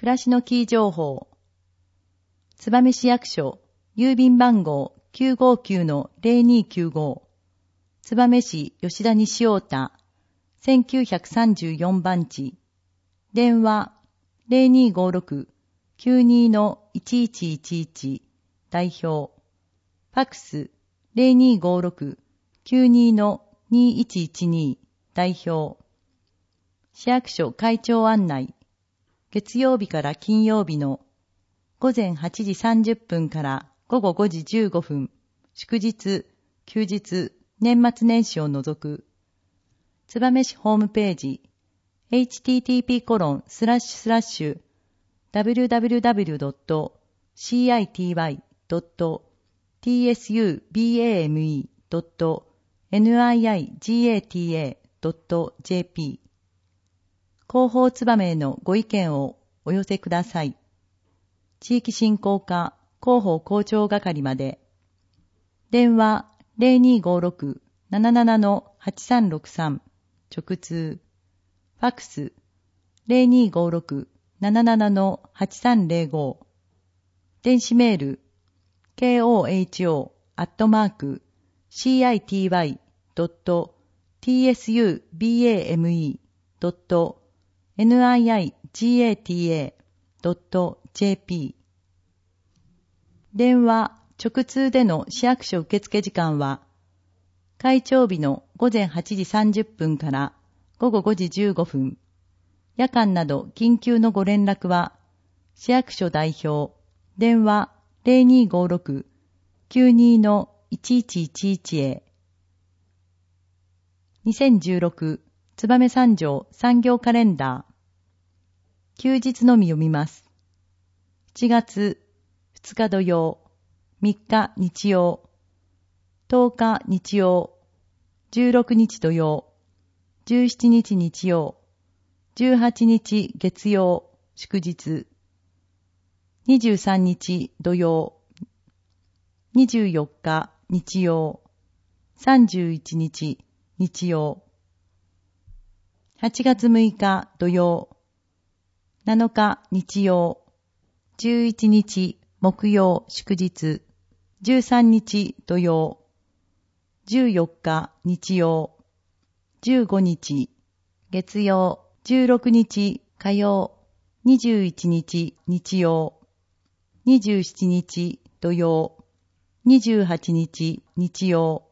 暮らしのキー情報。燕市役所、郵便番号 959-0295。燕市吉田西太田、1934番地。電話 0256-92-1111 代表。ファックス 0256-92-2112 代表。市役所会長案内。月曜日から金曜日の午前8時30分から午後5時15分、祝日、休日、年末年始を除く。燕市ホームページ、http://www.city.tsubame.niigata.jp 広報燕へのご意見をお寄せください。地域振興課広報広聴係まで。電話0256-77-8363直通。ファックス 0256-77-8305 電子メール koho@city.tsubame.niigata.jp 電話直通での市役所受付時間は会長日の午前8時30分から午後5時15分。夜間など緊急のご連絡は、市役所代表、電話 0256-92-1111 へ。2016燕三条産業カレンダー。休日のみ読みます。7月2日土曜、3日日曜、10日日曜、16日土曜、17日日曜、18日月曜、祝日、23日土曜、24日日曜、31日日曜、8月6日土曜、7日日曜、11日木曜祝日、13日土曜、14日日曜、15日月曜、16日火曜、21日日曜、27日土曜、28日日曜、